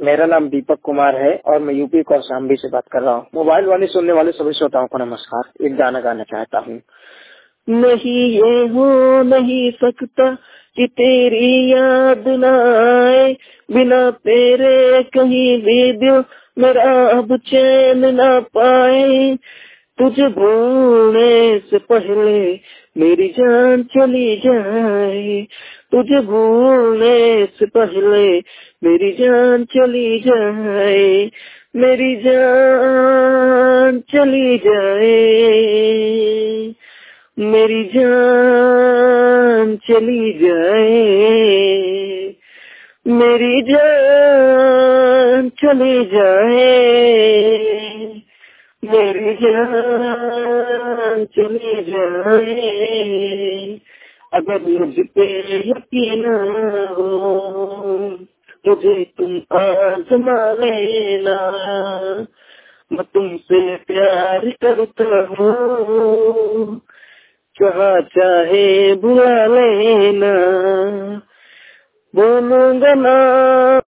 मेरा नाम दीपक कुमार है और मैं यूपी कौशाम्बी से बात कर रहा हूँ। मोबाइल वाणी सुनने वाले सभी श्रोताओं को नमस्कार। एक गाना गाना चाहता हूँ। नहीं ये हो नहीं सकता कि तेरी याद न आए, बिना तेरे कहीं भी दिल मेरा अब चैन न पाए। तुझे भूलने से पहले मेरी जान चली जाए, तुझे भूलने से पहले मेरी जान चली जाए, मेरी जान चली जाए, मेरी जान चली जाए, मेरी जान चली जाए, मेरी जान चली जाए। अगर मुझ पे यकीन हो मुझे तुम आज़मा लेना, मैं तुमसे प्यार करता हूँ, कहा चाहे बुला लेना, बोलूंगा ना